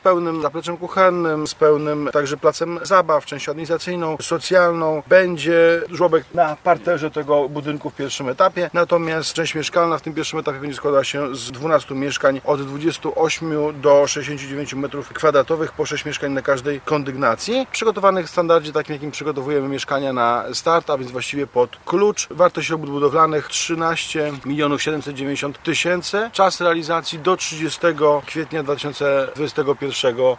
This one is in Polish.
pełnym zapleczem kuchennym, z pełnym także placem zabaw, częścią administracyjną, socjalną. Będzie żłobek na parterze tego budynku w pierwszym etapie, natomiast część mieszkalna w tym pierwszym etapie będzie składała się z 12 mieszkań od 28 do 69 m2 po 6 mieszkań na każdej kondygnacji, przygotowanych w standardzie takim, jakim przygotowujemy mieszkania na start, a więc właściwie pod klucz. Wartość robót budowlanych 13 790 000. Czas realizacji do 30 kwietnia 2021